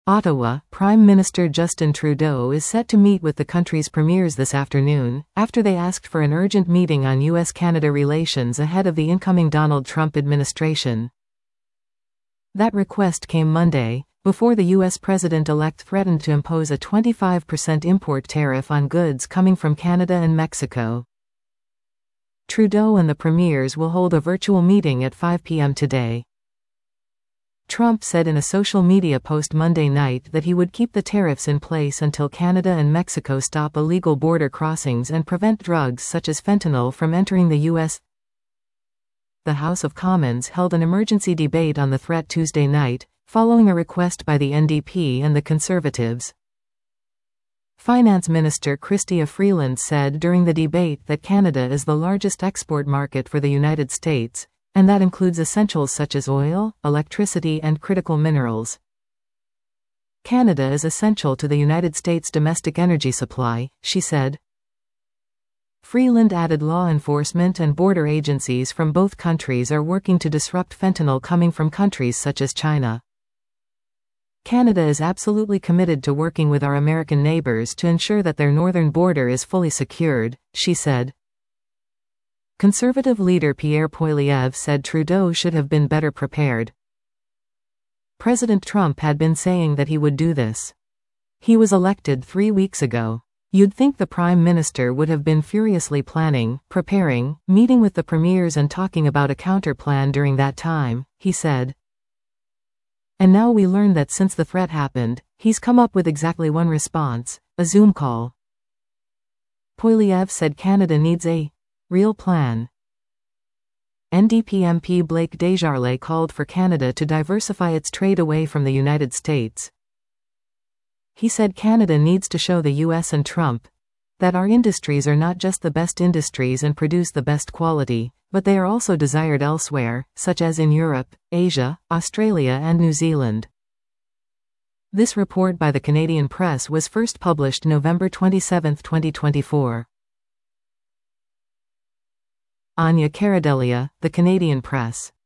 Ottawa, Prime Minister Justin Trudeau is set to meet with the country's premiers this afternoon, after they asked for an urgent meeting on U.S.-Canada relations ahead of the incoming Donald Trump administration. That request came Monday, before the U.S. president-elect threatened to impose a 25% import tariff on goods coming from Canada and Mexico. Trudeau and the premiers will hold a virtual meeting at 5 p.m. today. Trump said in a social media post Monday night that he would keep the tariffs in place until Canada and Mexico stop illegal border crossings and prevent drugs such as fentanyl from entering the U.S. The House of Commons held an emergency debate on the threat Tuesday night, following a request by the NDP and the Conservatives. Finance Minister Chrystia Freeland said during the debate that Canada is the largest export market for the United States, and that includes essentials such as oil, electricity, and critical minerals. Canada is essential to the United States' domestic energy supply, she said. Freeland added law enforcement and border agencies from both countries are working to disrupt fentanyl coming from countries such as China. Canada is absolutely committed to working with our American neighbors to ensure that their northern border is fully secured, she said. Conservative leader Pierre Poilievre said Trudeau should have been better prepared. President Trump had been saying that he would do this. He was elected 3 weeks ago. You'd think the Prime Minister would have been furiously planning, preparing, meeting with the premiers and talking about a counterplan during that time, he said. And now we learn that since the threat happened, he's come up with exactly one response, a Zoom call. Poilievre said Canada needs a real plan. NDP MP Blake Desjardins called for Canada to diversify its trade away from the United States. He said Canada needs to show the US and Trump that our industries are not just the best industries and produce the best quality, but they are also desired elsewhere, such as in Europe, Asia, Australia and New Zealand. This report by the Canadian Press was first published November 27, 2024. Anya Karadelia, The Canadian Press.